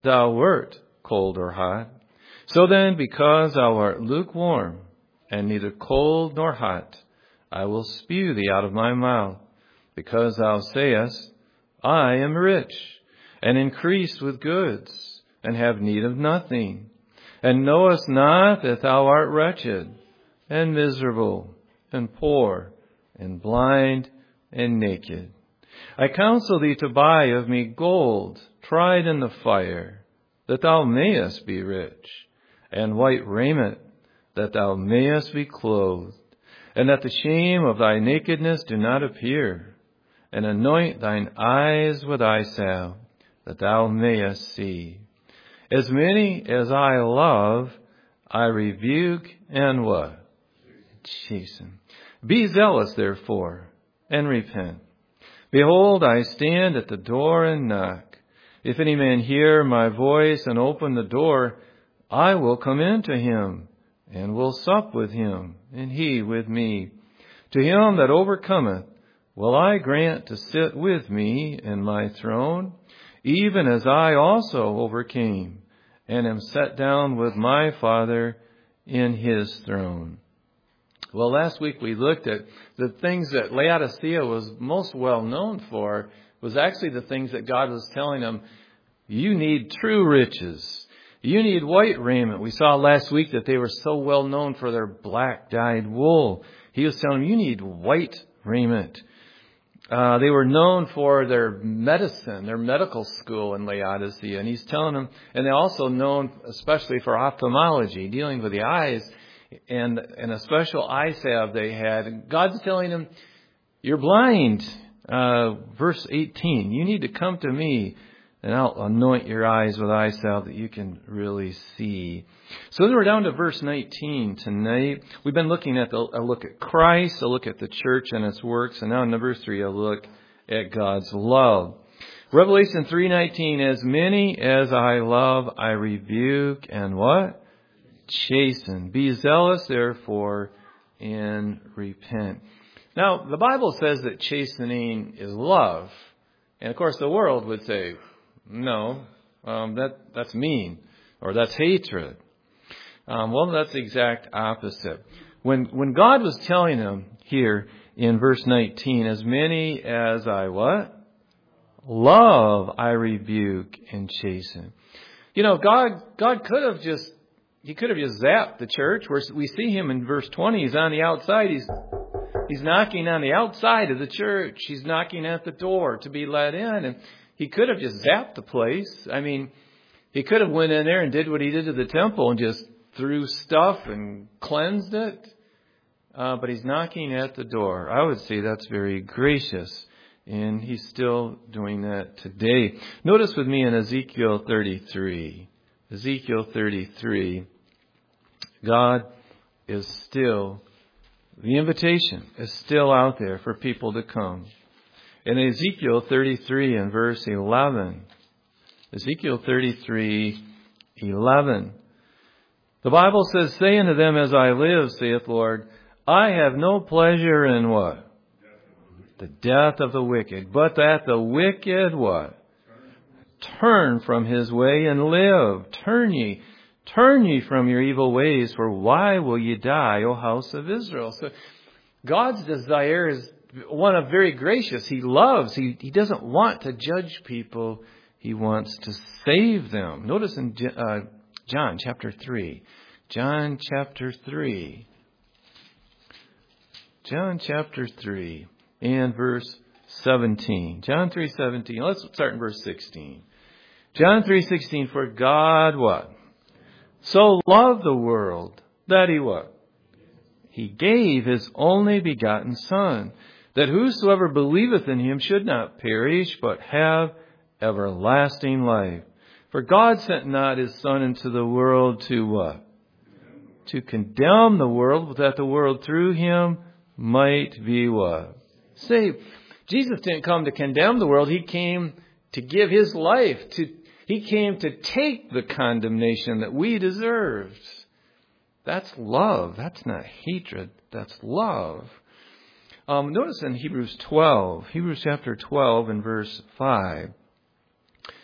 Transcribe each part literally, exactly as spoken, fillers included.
thou wert cold or hot. So then, because thou art lukewarm, and neither cold nor hot, I will spew thee out of my mouth, because thou sayest, I am rich, and increase with goods, and have need of nothing, and knowest not that thou art wretched, and miserable, and poor, and blind, and naked. I counsel thee to buy of me gold, tried in the fire, that thou mayest be rich, and white raiment, that thou mayest be clothed, and that the shame of thy nakedness do not appear, and anoint thine eyes with eye salve, that thou mayest see. As many as I love, I rebuke and what? Chasten. Be zealous, therefore, and repent. Behold, I stand at the door and knock. If any man hear my voice and open the door, I will come in to him, and will sup with him, and he with me. To him that overcometh will I grant to sit with me in my throne, even as I also overcame, and am set down with my Father in his throne. Well, last week we looked at the things that Laodicea was most well known for, was actually the things that God was telling them, you need true riches. You need white raiment. We saw last week that they were so well known for their black dyed wool. He was telling them, you need white raiment. Uh, they were known for their medicine, their medical school in Laodicea. And he's telling them, and they're also known especially for ophthalmology, dealing with the eyes, and, and a special eye salve they had. And God's telling them, you're blind. Uh, verse eighteen, you need to come to me, and I'll anoint your eyes with eye salve that you can really see. So then we're down to verse nineteen tonight. We've been looking at the, a look at Christ, a look at the church and its works, and now in number three, a look at God's love. Revelation three nineteen, as many as I love, I rebuke and what? Chasten. Be zealous, therefore, and repent. Now, the Bible says that chastening is love. And of course, the world would say, no, um, that that's mean, or that's hatred. Um, well, that's the exact opposite. When when God was telling them here in verse nineteen, as many as I what? Love, I rebuke and chasten. You know, God God could have just, He could have just zapped the church. Where we see Him in verse twenty, He's on the outside. He's He's knocking on the outside of the church. He's knocking at the door to be let in. And He could have just zapped the place. I mean, He could have went in there and did what He did to the temple and just threw stuff and cleansed it. Uh, but He's knocking at the door. I would say that's very gracious. And He's still doing that today. Notice with me in Ezekiel thirty-three. Ezekiel thirty-three. God is still, the invitation is still out there for people to come. In Ezekiel thirty-three and verse eleven, Ezekiel thirty-three, eleven, the Bible says, say unto them, as I live, saith Lord, I have no pleasure in what? The death of the wicked, but that the wicked what? Turn from his way and live. Turn ye, turn ye from your evil ways, for why will ye die, O house of Israel? So God's desire is one of very gracious. He loves. He, he doesn't want to judge people. He wants to save them. Notice in uh, John chapter three. John chapter three. John chapter three and verse seventeen. John three seventeen. Let's start in verse sixteen. John three sixteen. For God what? So loved the world that He what? He gave His only begotten Son, that whosoever believeth in Him should not perish, but have everlasting life. For God sent not His Son into the world to what? To condemn the world, but that the world through Him might be what? Saved. Jesus didn't come to condemn the world. He came to give His life. To He came to take the condemnation that we deserved. That's love. That's not hatred. That's love. Um, notice in Hebrews twelve, Hebrews chapter twelve and verse five.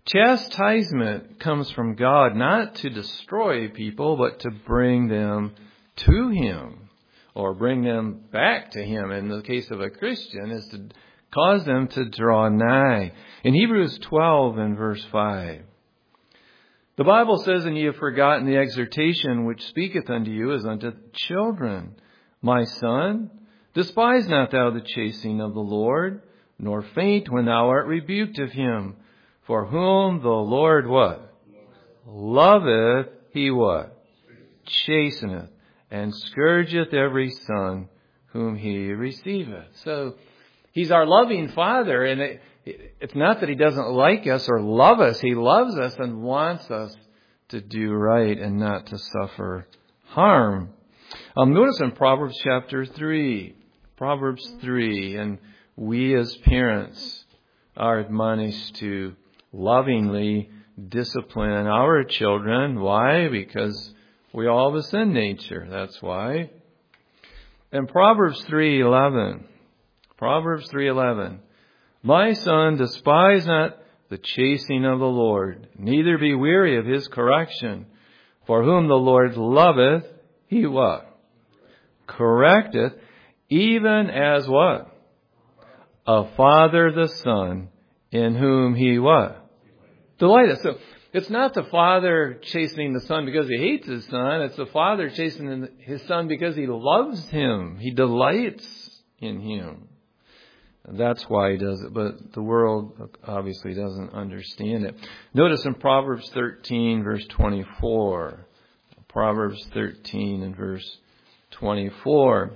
Chastisement comes from God not to destroy people, but to bring them to Him or bring them back to Him. In the case of a Christian, is to cause them to draw nigh. In Hebrews twelve and verse five, the Bible says, "And ye have forgotten the exhortation which speaketh unto you as unto children. My son, despise not thou the chastening of the Lord, nor faint when thou art rebuked of Him. For whom the Lord" what? "Loveth, He" what? "Chasteneth, and scourgeth every son whom He receiveth." So He's our loving Father, and it, it's not that He doesn't like us or love us. He loves us and wants us to do right and not to suffer harm. Um, notice in Proverbs chapter three, Proverbs three, and we as parents are admonished to lovingly discipline our children. Why? Because we all have a sin nature. That's why. In Proverbs three eleven, Proverbs three eleven, "My son, despise not the chastening of the Lord, neither be weary of His correction. For whom the Lord loveth, He" what? "Correcteth, even as" what? "A father the son, in whom He" what? "Delighteth." So it's not the father chastening the son because he hates his son. It's the father chastening his son because he loves him. He delights in him. And that's why he does it. But the world obviously doesn't understand it. Notice in Proverbs thirteen, verse twenty-four. Proverbs thirteen and verse twenty-four.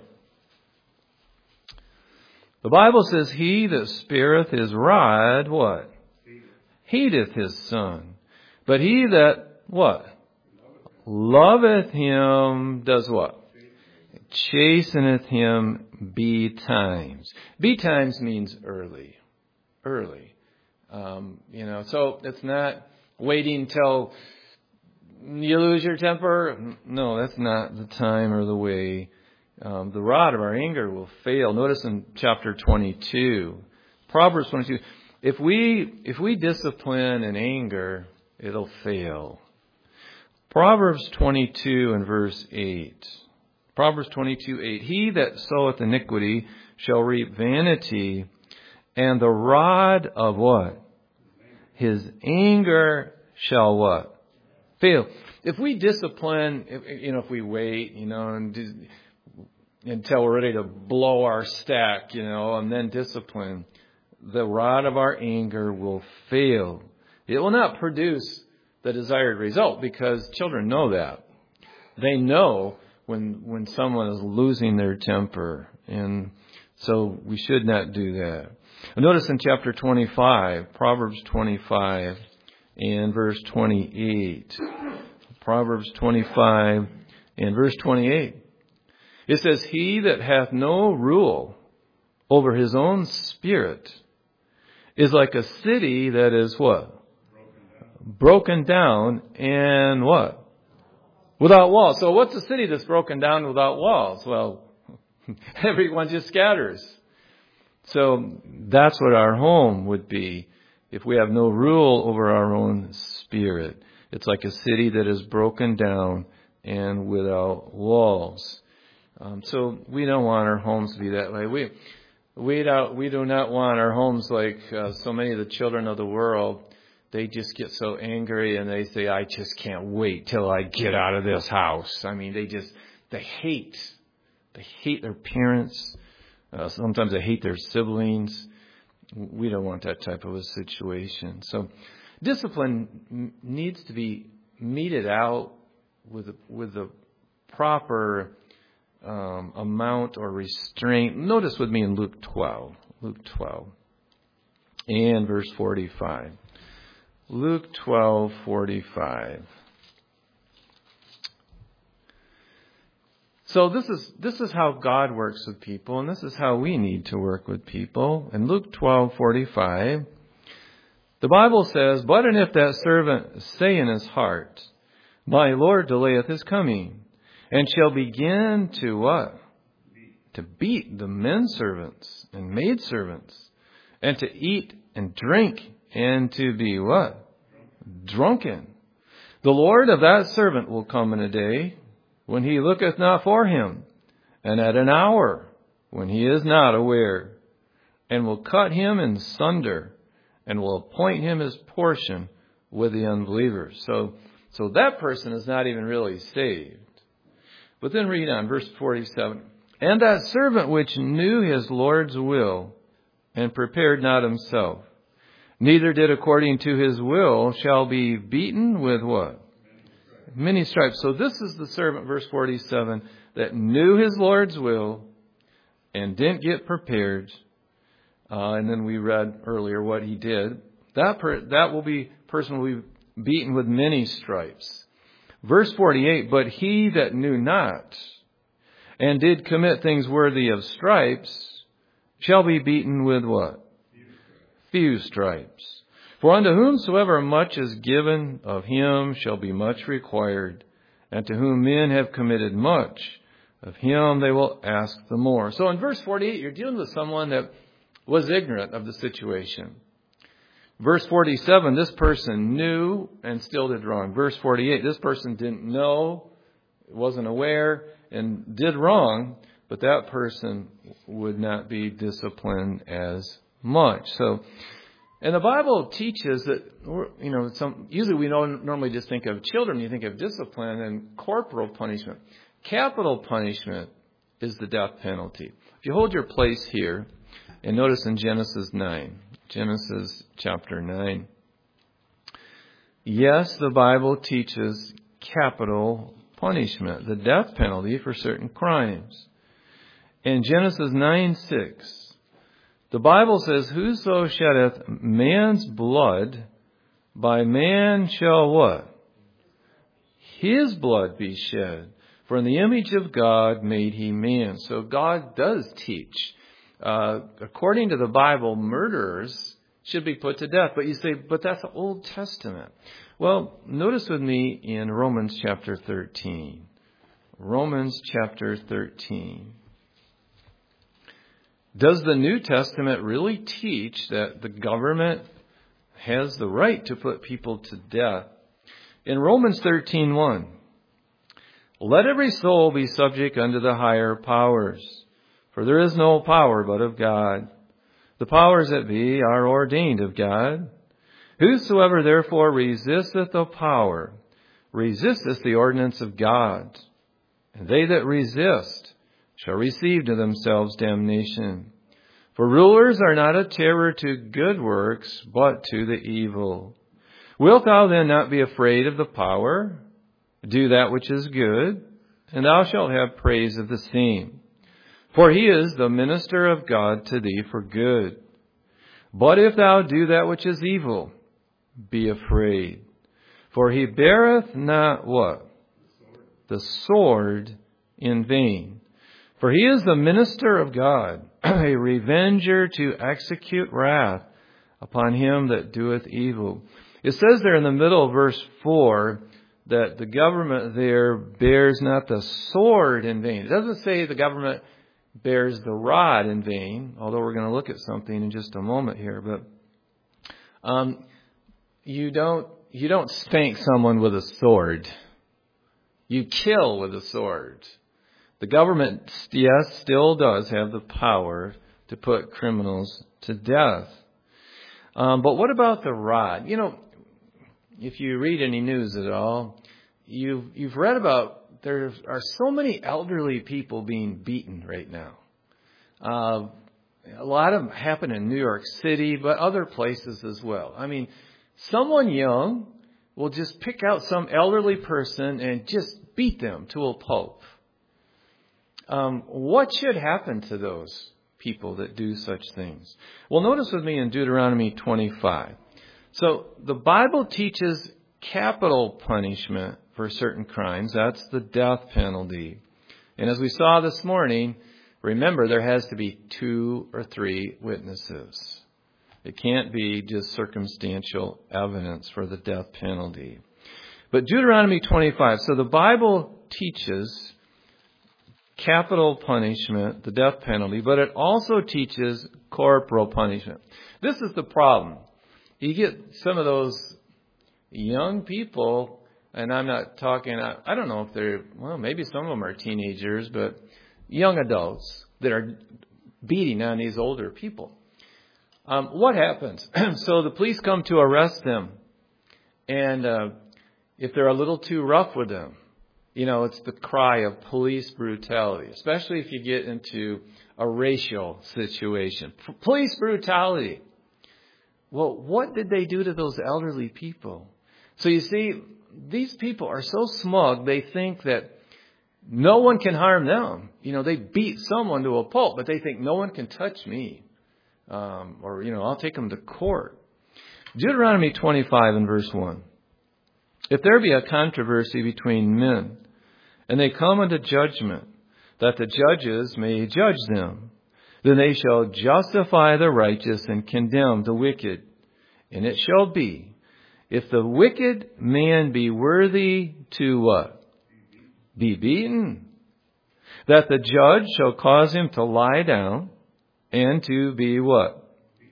The Bible says, "He that spareth his rod" what? "Hateth his son. But he that" what? "Loveth him" does what? "Chasteneth him betimes." Betimes means early. Early. Um, you know, so it's not waiting till you lose your temper. No, that's not the time or the way. Um, the rod of our anger will fail. Notice in chapter twenty-two, Proverbs twenty-two, if we if we discipline in anger, it'll fail. Proverbs twenty-two and verse eight. Proverbs twenty-two eight. "He that soweth iniquity shall reap vanity, and the rod of" what? "His anger shall" what? "Fail." If we discipline, if, you know, if we wait, you know, and do, until we're ready to blow our stack, you know, and then discipline, the rod of our anger will fail. It will not produce the desired result because children know that. They know when when someone is losing their temper. And so we should not do that. Notice in chapter twenty-five, Proverbs twenty-five and verse twenty-eight. Proverbs twenty-five and verse twenty-eight. It says, "He that hath no rule over his own spirit is like a city that is" what? "Broken down and" what? "Without walls." So what's a city that's broken down without walls? Well, everyone just scatters. So that's what our home would be if we have no rule over our own spirit. It's like a city that is broken down and without walls. Um, so we don't want our homes to be that way. We we don't we do not want our homes like uh, so many of the children of the world. They just get so angry and they say, "I just can't wait till I get out of this house." I mean, they just they hate they hate their parents. Uh, sometimes they hate their siblings. We don't want that type of a situation. So discipline m- needs to be meted out with a, with the proper Um, amount or restraint. Notice with me in Luke twelve. Luke twelve and verse forty-five. Luke twelve forty-five. So this is this is how God works with people, and this is how we need to work with people. In Luke twelve forty-five, the Bible says, "But and if that servant say in his heart, My Lord delayeth his coming, and shall begin to" what? "To beat the men servants and maid servants, and to eat and drink, and to be" what? drunken. The Lord of that servant will come in a day when he looketh not for him, and at an hour when he is not aware, and will cut him in sunder, and will appoint him his portion with the unbelievers. So, so that person is not even really saved. But then read on, verse forty-seven. And that servant which knew his Lord's will, and prepared not himself, neither did according to his will, shall be beaten with what? Many stripes. So this is the servant, verse forty-seven, that knew his Lord's will and didn't get prepared. Uh, and then we read earlier what he did. That per, that will be person will be beaten with many stripes. Verse forty-eight, but he that knew not and did commit things worthy of stripes shall be beaten with what? Few stripes. For unto whomsoever much is given, of him shall be much required. And to whom men have committed much, of him they will ask the more. So in verse forty-eight, you're dealing with someone that was ignorant of the situation. Verse forty-seven, this person knew and still did wrong. Verse forty-eight, this person didn't know, wasn't aware, and did wrong, but that person would not be disciplined as much. So, and the Bible teaches that, you know, some, usually we don't normally just think of children, you think of discipline and corporal punishment. Capital punishment is the death penalty. If you hold your place here, and notice in Genesis nine, Genesis chapter nine. Yes, the Bible teaches capital punishment, the death penalty for certain crimes. In Genesis nine six, the Bible says, whoso sheddeth man's blood, by man shall what? His blood be shed. For in the image of God made he man. So God does teach. Uh, according to the Bible, murderers should be put to death. But you say, but that's the Old Testament. Well, notice with me in Romans chapter thirteen. Romans chapter thirteen. Does the New Testament really teach that the government has the right to put people to death? In Romans thirteen one, let every soul be subject unto the higher powers, for there is no power but of God. The powers that be are ordained of God. Whosoever therefore resisteth the power, resisteth the ordinance of God. And they that resist shall receive to themselves damnation. For rulers are not a terror to good works, but to the evil. Wilt thou then not be afraid of the power? Do that which is good, and thou shalt have praise of the same. For he is the minister of God to thee for good. But if thou do that which is evil, be afraid. For he beareth not what? The sword in vain. For he is the minister of God, a revenger to execute wrath upon him that doeth evil. It says there in the middle of verse four that the government there bears not the sword in vain. It doesn't say the government bears the rod in vain, although we're going to look at something in just a moment here. But um, you don't you don't spank someone with a sword. You kill with a sword. The government, yes, still does have the power to put criminals to death. Um, but what about the rod? You know, if you read any news at all, you've you've read about there are so many elderly people being beaten right now. Uh, a lot of them happen in New York City, but other places as well. I mean, someone young will just pick out some elderly person and just beat them to a pulp. Um, what should happen to those people that do such things? Well, notice with me in Deuteronomy twenty-five. So the Bible teaches capital punishment for certain crimes. That's the death penalty. And as we saw this morning, remember there has to be two or three witnesses. It can't be just circumstantial evidence for the death penalty. But Deuteronomy twenty-five, so the Bible teaches capital punishment, the death penalty, but it also teaches corporal punishment. This is the problem. You get some of those, young people, and I'm not talking, I, I don't know if they're, well, maybe some of them are teenagers, but young adults that are beating on these older people. Um, what happens? So the police come to arrest them, and uh, if they're a little too rough with them, you know, it's the cry of police brutality, especially if you get into a racial situation. P- police brutality. Well, what did they do to those elderly people? So you see, these people are so smug, they think that no one can harm them. You know, they beat someone to a pulp, but they think no one can touch me. Um, or, you know, I'll take them to court. Deuteronomy twenty-five and verse one. If there be a controversy between men, and they come unto judgment, that the judges may judge them, then they shall justify the righteous and condemn the wicked. And it shall be, if the wicked man be worthy to what? Be beaten, that the judge shall cause him to lie down and to be what?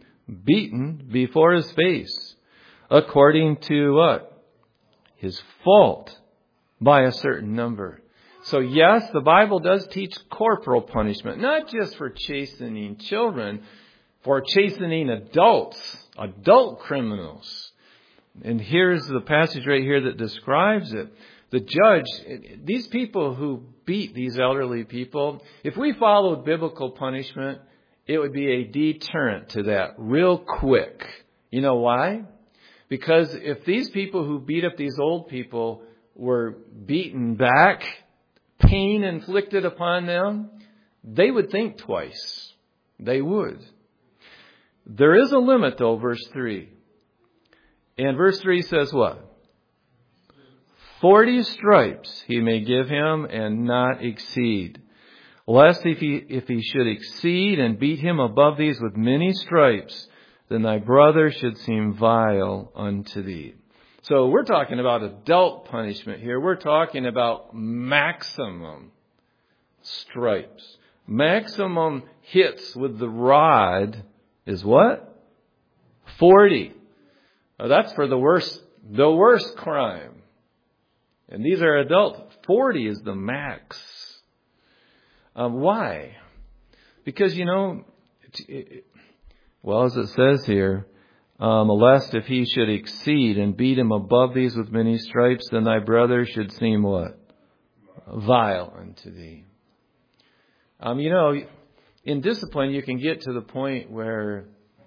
Beaten before his face, according to what? His fault, by a certain number. So yes, the Bible does teach corporal punishment, not just for chastening children, for chastening adults, adult criminals. And here's the passage right here that describes it. The judge, these people who beat these elderly people, if we followed biblical punishment, it would be a deterrent to that real quick. You know why? Because if these people who beat up these old people were beaten back, pain inflicted upon them, they would think twice. They would. There is a limit though, verse three. And verse three says what? Forty stripes he may give him and not exceed. Lest if he, if he should exceed and beat him above these with many stripes, then thy brother should seem vile unto thee. So we're talking about adult punishment here. We're talking about maximum stripes. Maximum hits with the rod is what? forty. Now that's for the worst, the worst crime. And these are adult. forty is the max. Um, why? Because, you know, it, it, well, as it says here, um, lest if he should exceed and beat him above these with many stripes, then thy brother should seem what? Vile unto thee. Um, you know, in discipline, you can get to the point where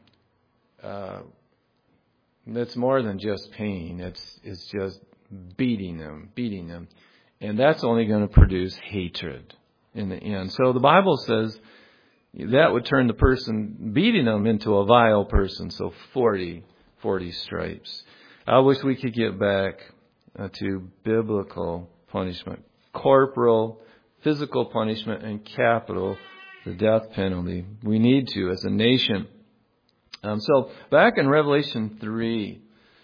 uh, it's more than just pain. It's it's just beating them, beating them. And that's only going to produce hatred in the end. So the Bible says that would turn the person beating them into a vile person. So forty, forty stripes. I wish we could get back uh, to biblical punishment. Corporal, physical punishment, and capital, the death penalty. We need to as a nation. Um, so back in Revelation three.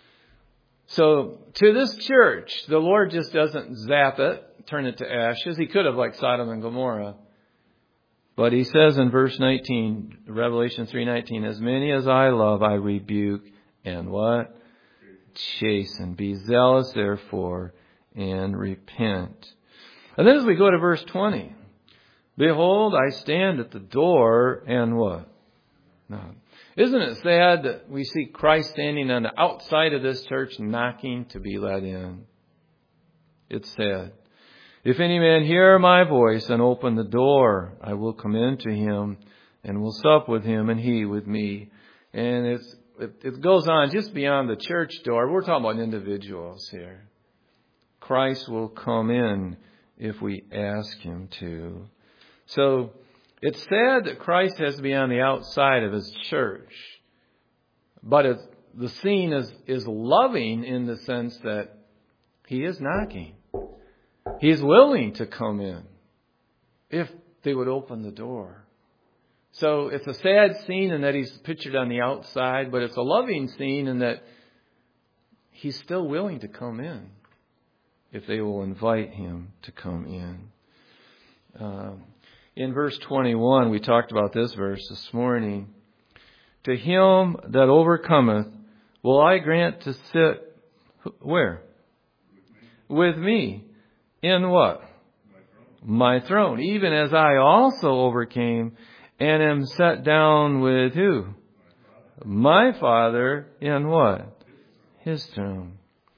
So to this church, the Lord just doesn't zap it, turn it to ashes. He could have, like Sodom and Gomorrah. But he says in verse nineteen, Revelation three nineteen, as many as I love, I rebuke and what? Chasten. Be zealous, therefore, and repent. And then as we go to verse twenty, behold, I stand at the door and what? No. Isn't it sad that we see Christ standing on the outside of this church knocking to be let in? It's sad. If any man hear my voice and open the door, I will come into him and will sup with him and he with me. And it's, it, it goes on just beyond the church door. We're talking about individuals here. Christ will come in if we ask him to. So it's sad that Christ has to be on the outside of his church. But it's, the scene is, is loving in the sense that he is knocking. He's willing to come in if they would open the door. So it's a sad scene in that he's pictured on the outside, but it's a loving scene in that he's still willing to come in if they will invite him to come in. Um, in verse twenty-one, we talked about this verse this morning. To him that overcometh will I grant to sit Where? With me. In what? My throne. Even as I also overcame and am set down with who? My Father in what? His throne.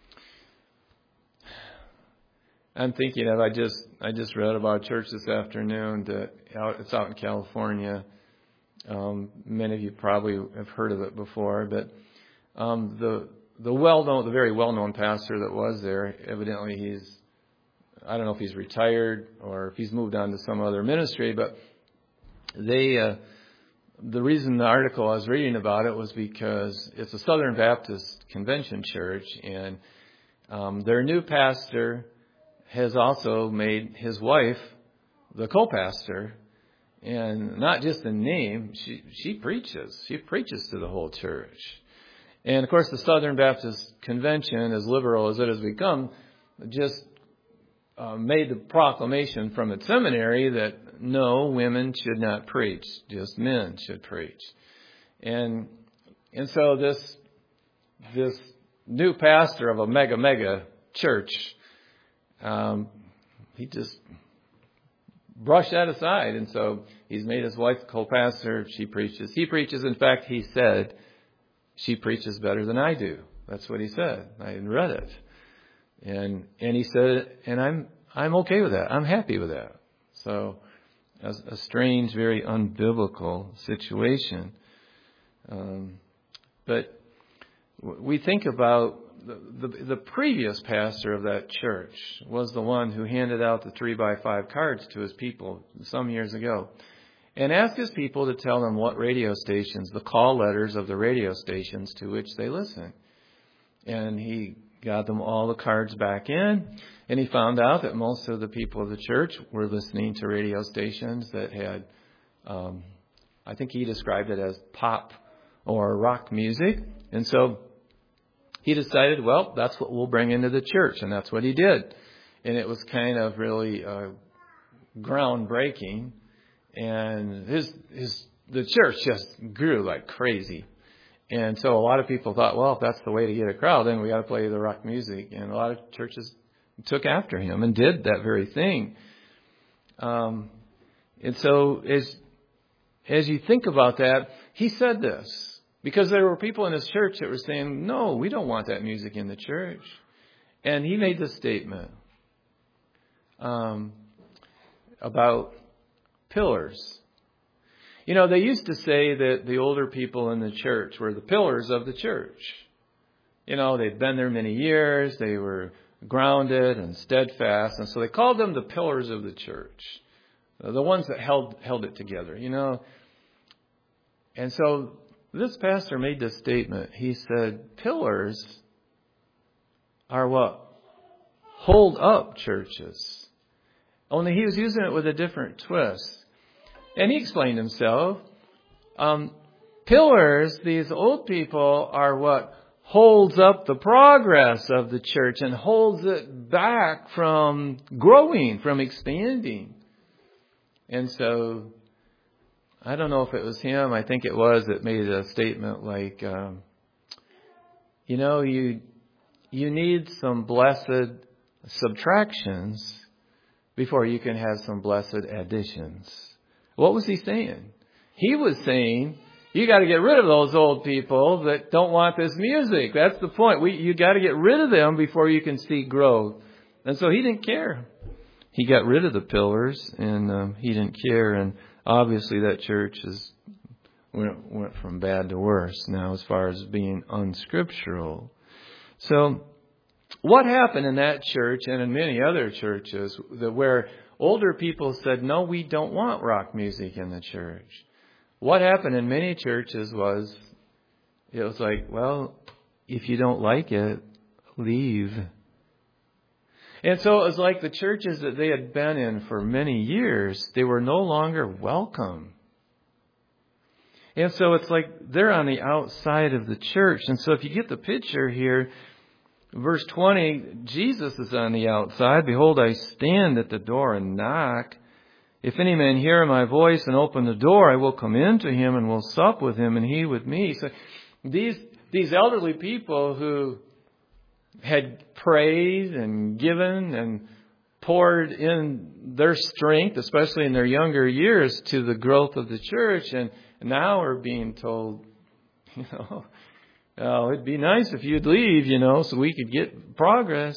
I'm thinking of, I just I just read about a church this afternoon that out, it's out in California. Um, many of you probably have heard of it before, but um, the the well known, the very well known pastor that was there, evidently he's, I don't know if he's retired or if he's moved on to some other ministry, but they uh, the reason the article I was reading about it was because it's a Southern Baptist Convention church, and um, their new pastor has also made his wife the co-pastor, and not just in name, she she preaches. She preaches to the whole church. And of course, the Southern Baptist Convention, as liberal as it has become, just uh, made the proclamation from its seminary that no, women should not preach, just men should preach. And and so this this new pastor of a mega mega church, Um, he just brushed that aside. And so he's made his wife co-pastor. She preaches. He preaches. In fact, he said, she preaches better than I do. That's what he said. I read it. And, and he said, and I'm, I'm okay with that. I'm happy with that. So a, a strange, very unbiblical situation. Um, but we think about The, the, the previous pastor of that church was the one who handed out the three by five cards to his people some years ago and asked his people to tell them what radio stations, the call letters of the radio stations to which they listen. And he got them all the cards back in, and he found out that most of the people of the church were listening to radio stations that had, um, I think he described it as pop or rock music. And so he decided, well, that's what we'll bring into the church, and that's what he did. And it was kind of really uh, groundbreaking, and his his the church just grew like crazy. And so a lot of people thought, well, if that's the way to get a crowd, then we got to play the rock music. And a lot of churches took after him and did that very thing. Um, and so as as you think about that, he said this. Because there were people in his church that were saying, no, we don't want that music in the church. And he made this statement um, about pillars. You know, they used to say that the older people in the church were the pillars of the church. You know, they'd been there many years. They were grounded and steadfast. And so they called them the pillars of the church. The ones that held held it together, you know. And so this pastor made this statement. He said, pillars are what? Hold up churches. Only he was using it with a different twist. And he explained himself. Um, pillars, these old people, are what holds up the progress of the church and holds it back from growing, from expanding. And so I don't know if it was him. I think it was that made a statement like, um, you know, you you need some blessed subtractions before you can have some blessed additions. What was he saying? He was saying, you got to get rid of those old people that don't want this music. That's the point. We you got to get rid of them before you can see growth. And so he didn't care. He got rid of the pillars, and um, he didn't care. And obviously, that church is went, went from bad to worse now as far as being unscriptural. So what happened in that church and in many other churches that where older people said, no, we don't want rock music in the church? What happened in many churches was, it was like, well, if you don't like it, leave. And so it was like the churches that they had been in for many years, they were no longer welcome. And so it's like they're on the outside of the church. And so if you get the picture here, verse twenty, Jesus is on the outside. Behold, I stand at the door and knock. If any man hear my voice and open the door, I will come in to him and will sup with him and he with me. So these, these elderly people who had prayed and given and poured in their strength, especially in their younger years, to the growth of the church. And now we're being told, you know, oh, it'd be nice if you'd leave, you know, so we could get progress.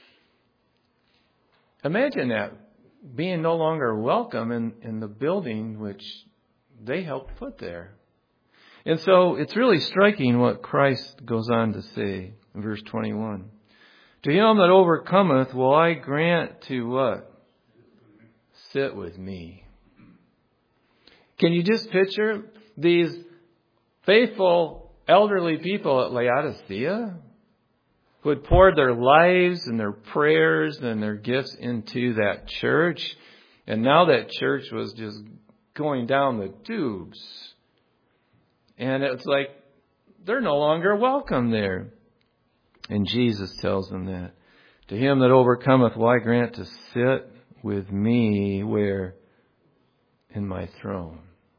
Imagine that, being no longer welcome in, in the building which they helped put there. And so it's really striking what Christ goes on to say in verse twenty-one. To him that overcometh will I grant to what? Sit with me. Can you just picture these faithful elderly people at Laodicea who had poured their lives and their prayers and their gifts into that church, and now that church was just going down the tubes. And it's like they're no longer welcome there. And Jesus tells them that. To him that overcometh will I grant to sit with me where? In my throne.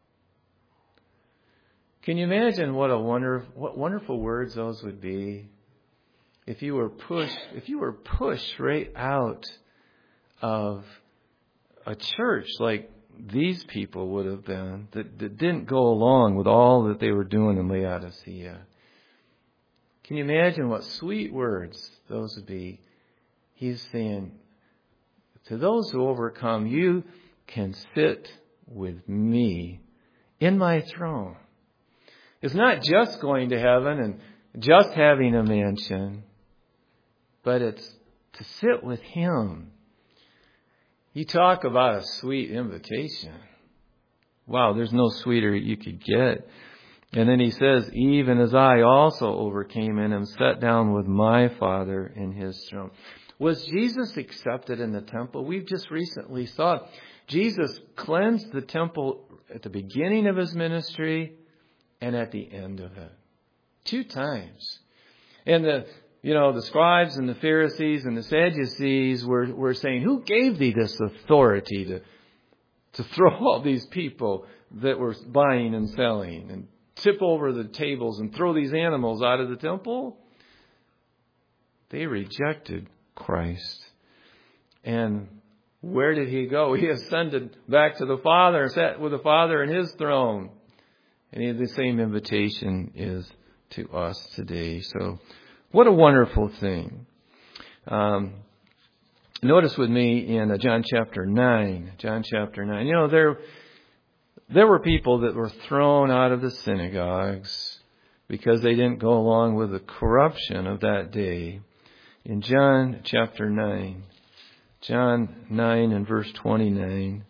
Can you imagine what a wonder, what wonderful words those would be if you were pushed, if you were pushed right out of a church like these people would have been, that, that didn't go along with all that they were doing in Laodicea. Can you imagine what sweet words those would be? He's saying, to those who overcome, you can sit with me in my throne. It's not just going to heaven and just having a mansion, but it's to sit with him. You talk about a sweet invitation. Wow, there's no sweeter you could get. And then he says, even as I also overcame and am set down with my Father in his throne. Was Jesus accepted in the temple? We've just recently saw Jesus cleansed the temple at the beginning of his ministry and at the end of it. Two times. And the, you know, the scribes and the Pharisees and the Sadducees were, were saying, who gave thee this authority to, to throw all these people that were buying and selling and tip over the tables and throw these animals out of the temple? They rejected Christ. And where did he go? He ascended back to the Father, sat with the Father in his throne. And the same invitation is to us today. So what a wonderful thing. Um, notice with me in John chapter nine. John chapter nine. You know, there, there were people that were thrown out of the synagogues because they didn't go along with the corruption of that day. In John chapter nine. John nine and verse twenty-nine.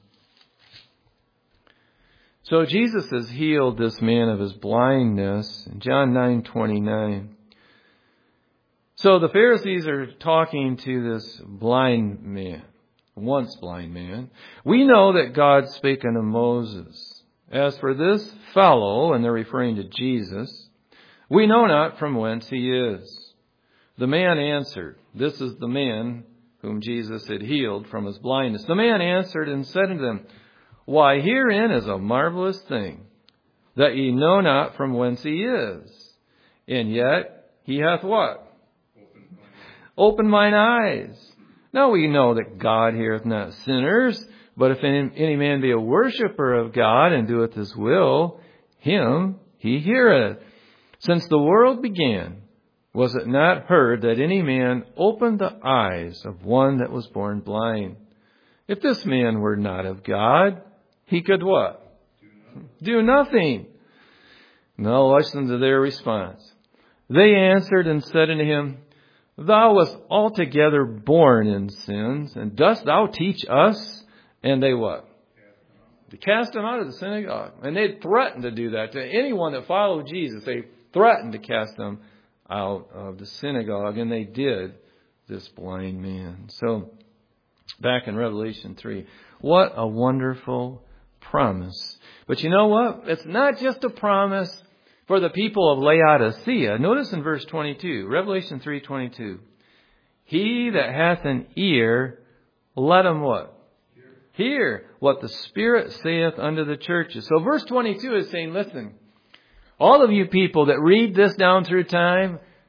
So Jesus has healed this man of his blindness. In John nine twenty-nine. So the Pharisees are talking to this blind man, once blind man. We know that God spake unto Moses. As for this fellow, and they're referring to Jesus, we know not from whence he is. The man answered, this is the man whom Jesus had healed from his blindness. The man answered and said unto them, why, herein is a marvelous thing, that ye know not from whence he is. And yet he hath what? Opened mine eyes. Now we know that God heareth not sinners, but if any, any man be a worshipper of God and doeth his will, him he heareth. Since the world began, was it not heard that any man opened the eyes of one that was born blind? If this man were not of God, he could what? Do nothing. Now listen to their response. They answered and said unto him, thou wast altogether born in sins, and dost thou teach us? And they what? They cast him out of the synagogue. And they threatened to do that to anyone that followed Jesus. They threatened to cast them out of the synagogue, and they did, this blind man. So back in Revelation three, what a wonderful promise. But you know what? It's not just a promise for the people of Laodicea. Notice in verse twenty-two, Revelation three twenty-two. He that hath an ear, let him what? Hear. Hear what the Spirit saith unto the churches. So verse twenty-two is saying, listen, all of you people that read this down through time,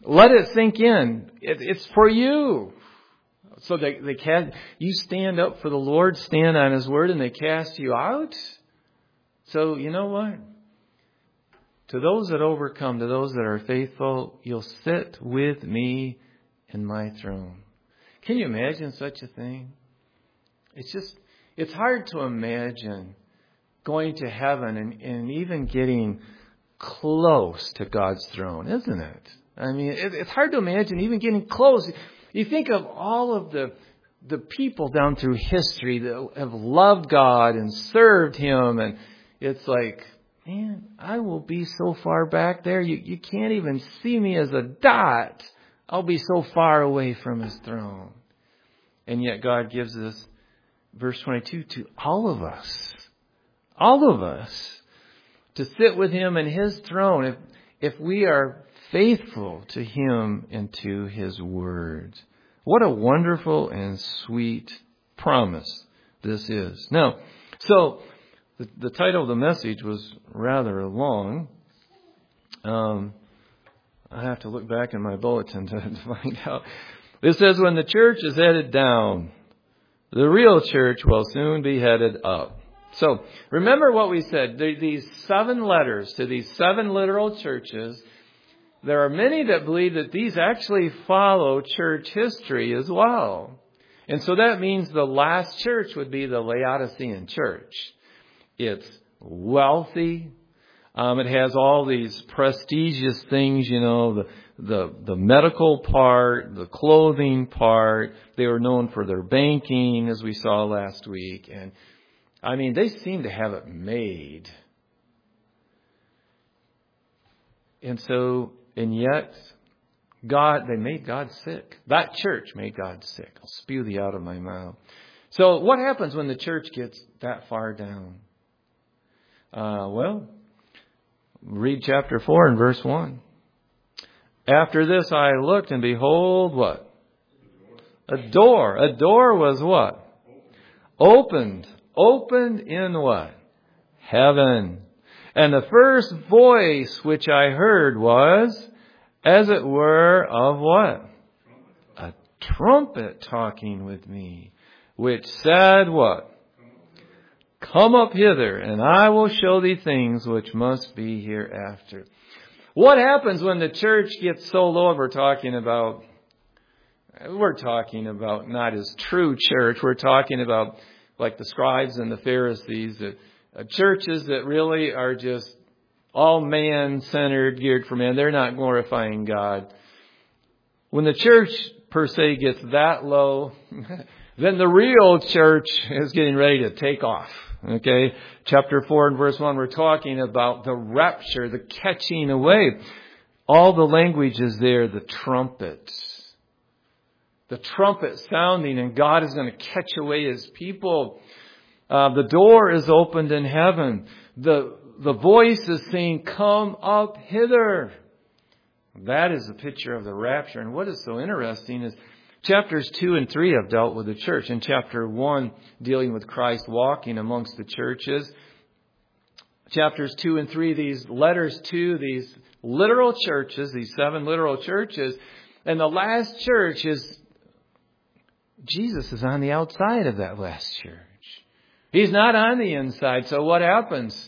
Let it sink in. It, it's for you. So they, they cast, you stand up for the Lord, stand on His word, and they cast you out. So you know what? To those that overcome, to those that are faithful, you'll sit with me in my throne. Can you imagine such a thing? It's just, it's hard to imagine going to heaven and, and even getting close to God's throne, isn't it? I mean, it, it's hard to imagine even getting close. You think of all of the the people down through history that have loved God and served Him, and it's like, man, I will be so far back there. You, you can't even see me as a dot. I'll be so far away from His throne. And yet God gives us, verse twenty-two, to all of us, all of us, to sit with Him in His throne if, if we are faithful to Him and to His word. What a wonderful and sweet promise this is. Now, so the, the title of the message was rather long. Um, I have to look back in my bulletin to, to find out. It says, when the church is headed down, the real church will soon be headed up. So remember what we said. These seven letters to these seven literal churches, there are many that believe that these actually follow church history as well. And so that means the last church would be the Laodicean church. It's wealthy. Um, it has all these prestigious things, you know, the, the, the medical part, the clothing part. They were known for their banking, as we saw last week. And I mean, they seem to have it made. And so, and yet, God, they made God sick. That church made God sick. I'll spew thee out of my mouth. So what happens when the church gets that far down? Uh, well, read chapter four and verse one. After this I looked, and behold, what? A door. A door was what? Opened. Opened in what? Heaven. And the first voice which I heard was, as it were, of what? A trumpet talking with me, which said what? Come up hither, and I will show thee things which must be hereafter. What happens when the church gets so low? We're talking about, we're talking about not as true church. We're talking about like the scribes and the Pharisees, that uh, churches that really are just all man-centered, geared for man. They're not glorifying God. When the church, per se, gets that low, then the real church is getting ready to take off. Okay? Chapter four and verse one, we're talking about the rapture, the catching away. All the language is there, the trumpet. The trumpet sounding, and God is going to catch away His people. Uh, the door is opened in heaven. The The voice is saying, come up hither. That is a picture of the rapture. And what is so interesting is chapters two and three have dealt with the church. In chapter one, dealing with Christ walking amongst the churches. Chapters two and three, these letters to these literal churches, these seven literal churches. And the last church is, Jesus is on the outside of that last church. He's not on the inside. So what happens?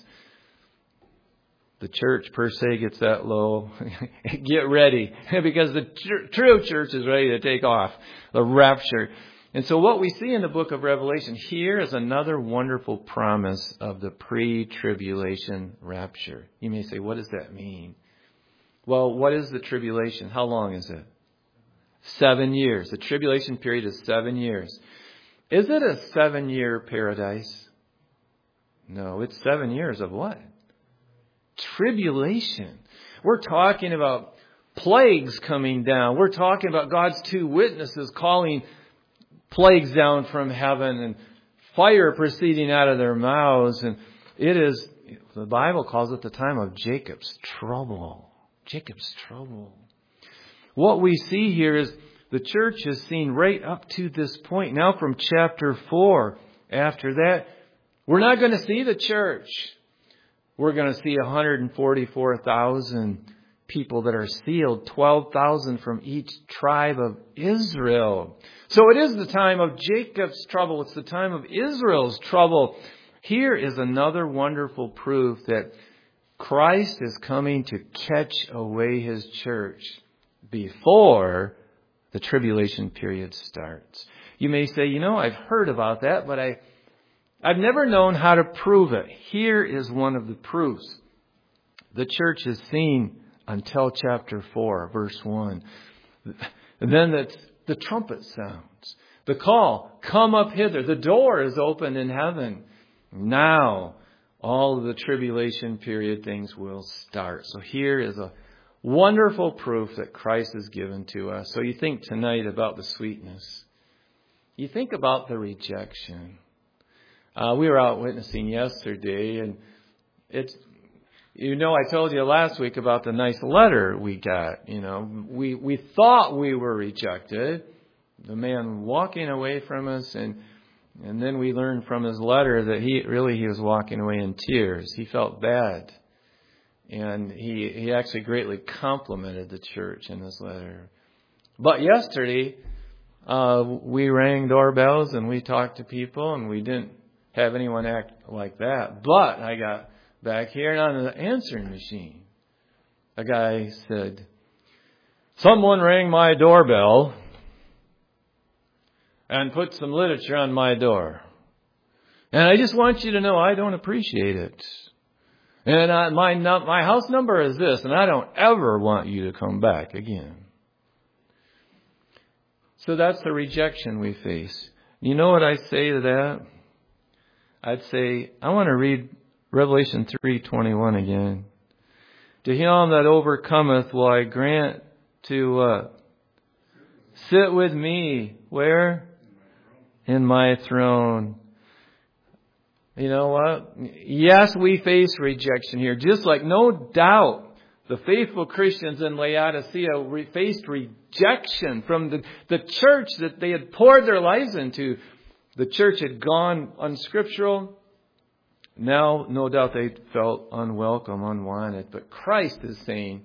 The church per se gets that low. Get ready, because the tr- true church is ready to take off, the rapture. And so what we see in the book of Revelation here is another wonderful promise of the pre-tribulation rapture. You may say, what does that mean? Well, what is the tribulation? How long is it? Seven years. The tribulation period is seven years. Is it a seven-year paradise? No, it's seven years of what? Tribulation. We're talking about plagues coming down. We're talking about God's two witnesses calling plagues down from heaven and fire proceeding out of their mouths. And it is, the Bible calls it the time of Jacob's trouble. Jacob's trouble. What we see here is the church has seen right up to this point. Now from chapter four, after that, we're not going to see the church. We're going to see one hundred forty-four thousand people that are sealed, twelve thousand from each tribe of Israel. So it is the time of Jacob's trouble. It's the time of Israel's trouble. Here is another wonderful proof that Christ is coming to catch away His church before the tribulation period starts. You may say, you know, I've heard about that, but I, I've never known how to prove it. Here is one of the proofs. The church is seen until chapter four, verse one. And then the, the trumpet sounds. The call, come up hither. The door is open in heaven. Now, all of the tribulation period things will start. So here is a wonderful proof that Christ has given to us. So you think tonight about the sweetness. You think about the rejection. Uh, we were out witnessing yesterday, and it's, you know, I told you last week about the nice letter we got. You know, we, we thought we were rejected. The man walking away from us, and and then we learned from his letter that he really he was walking away in tears. He felt bad. And he, he actually greatly complimented the church in his letter. But yesterday, uh, we rang doorbells and we talked to people, and we didn't have anyone act like that. But I got back here, and on the answering machine, a guy said, someone rang my doorbell and put some literature on my door. And I just want you to know I don't appreciate it. And I, my my house number is this, and I don't ever want you to come back again. So that's the rejection we face. You know what I say to that? I'd say, I want to read Revelation three twenty-one again. To him that overcometh will I grant to uh, sit with me. Where? In my throne. You know what? Yes, we face rejection here. Just like no doubt the faithful Christians in Laodicea re- faced rejection from the, the church that they had poured their lives into. The church had gone unscriptural. Now, no doubt they felt unwelcome, unwanted. But Christ is saying,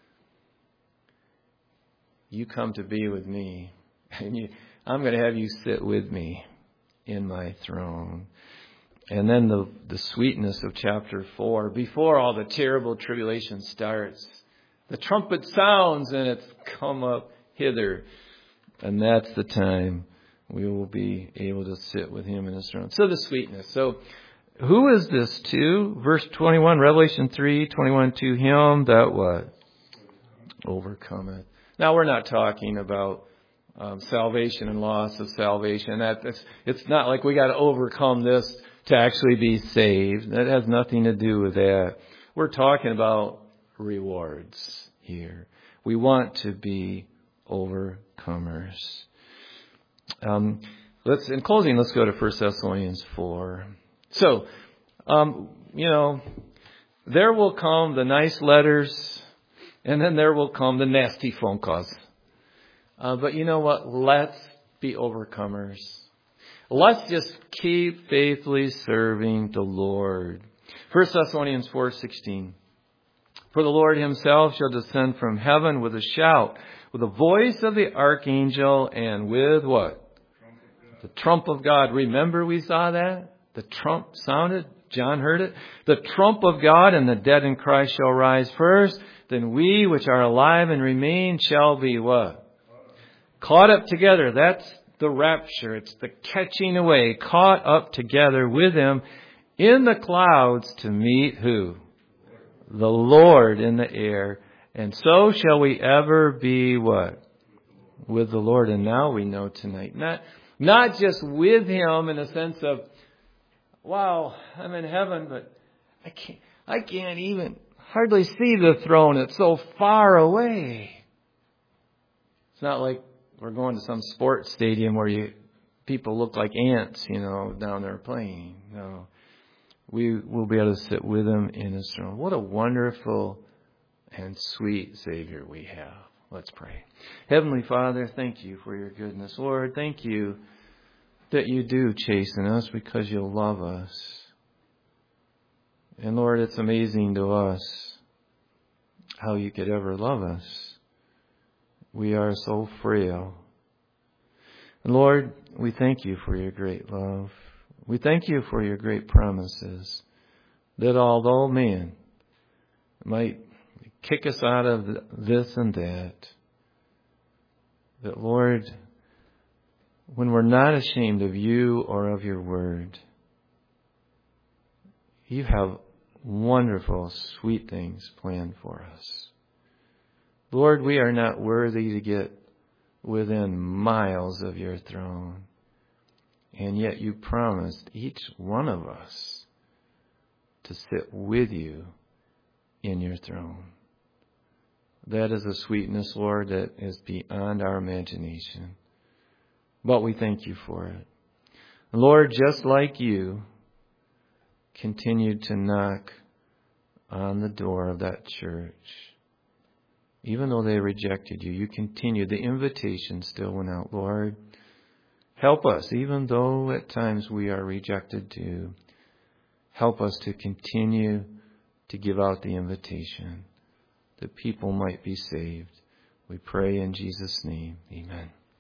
you come to be with me. And you, I'm going to have you sit with me in my throne. And then the, the sweetness of chapter four. Before all the terrible tribulation starts, the trumpet sounds and it's come up hither. And that's the time we will be able to sit with Him in His throne. So the sweetness. So who is this to? Verse twenty-one, Revelation three twenty-one, to him that what? Overcometh. Now we're not talking about um, salvation and loss of salvation. That, that's, it's not like we got to overcome this to actually be saved. That has nothing to do with that. We're talking about rewards here. We want to be overcomers. Um, let's, in closing, let's go to First Thessalonians four. So, um, you know, there will come the nice letters, and then there will come the nasty phone calls. Uh, but you know what? Let's be overcomers. Let's just keep faithfully serving the Lord. First Thessalonians four sixteen. For the Lord Himself shall descend from heaven with a shout, with the voice of the archangel, and with what? The trump of God. Remember we saw that? The trump sounded. John heard it. The trump of God, and the dead in Christ shall rise first. Then we which are alive and remain shall be what? Caught up together. That's the rapture. It's the catching away. Caught up together with Him in the clouds to meet who? The Lord in the air. And so shall we ever be what? With the Lord. And now we know tonight. Not, not just with Him in the sense of, wow, I'm in heaven, but I can't, I can't even hardly see the throne. It's so far away. It's not like we're going to some sports stadium where you people look like ants, you know, down there playing. No. We will be able to sit with Him in His throne. What a wonderful and sweet Savior we have. Let's pray. Heavenly Father, thank You for Your goodness. Lord, thank You that You do chasten us because You love us. And Lord, it's amazing to us how you could ever love us. We are so frail. And Lord, we thank you for your great love. We thank you for your great promises that although man might kick us out of this and that, that Lord, when we're not ashamed of you or of your word, you have wonderful, sweet things planned for us. Lord, we are not worthy to get within miles of your throne. And yet you promised each one of us to sit with you in your throne. That is a sweetness, Lord, that is beyond our imagination. But we thank you for it. Lord, just like you continued to knock on the door of that church, even though they rejected you, you continued. The invitation still went out. Lord, help us, even though at times we are rejected too. Help us to continue to give out the invitation that people might be saved. We pray in Jesus' name. Amen.